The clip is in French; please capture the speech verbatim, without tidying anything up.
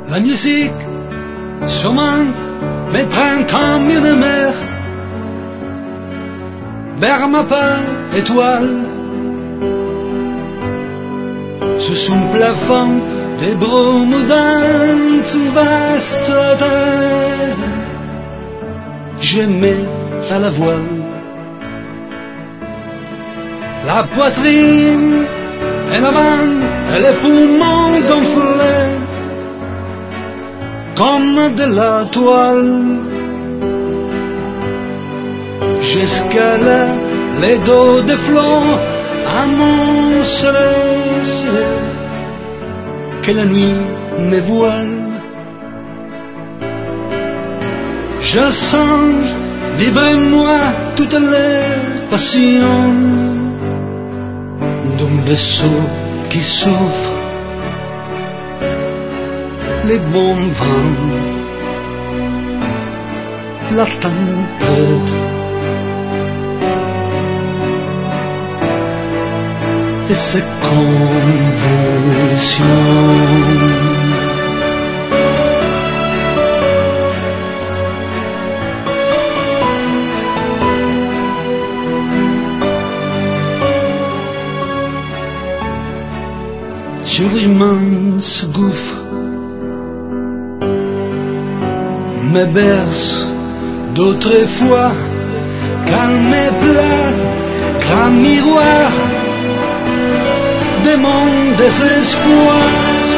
La musique surmonte mes printemps murs de mer. Vers ma part étoile, sous son plafond des brumes d'un vaste terre, je mets à la voile la poitrine et la main et les poumons gonflés comme de la toile. J'escalade les dos des flots à mon soleil que la nuit me voile. Je sens vibrer moi toutes les passions d'un vaisseau qui souffre les bons vents, la tempête et ses convulsions. Sur l'immense gouffre me berce d'autrefois, calme et plat, grand miroir de mon désespoir.